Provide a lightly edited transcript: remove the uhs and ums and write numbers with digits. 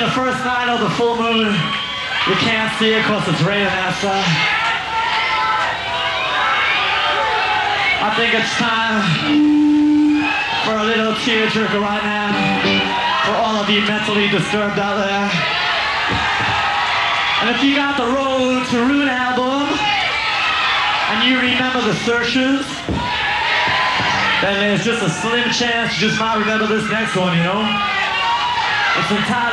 the first night of the full moon. You can't see it because it's raining outside. I think it's time for a little tearjerker right now for all of you mentally disturbed out there. And if you got the Road to Ruin album and you remember the Searchers, then there's just a slim chance you just might remember this next one, you know? It's entitled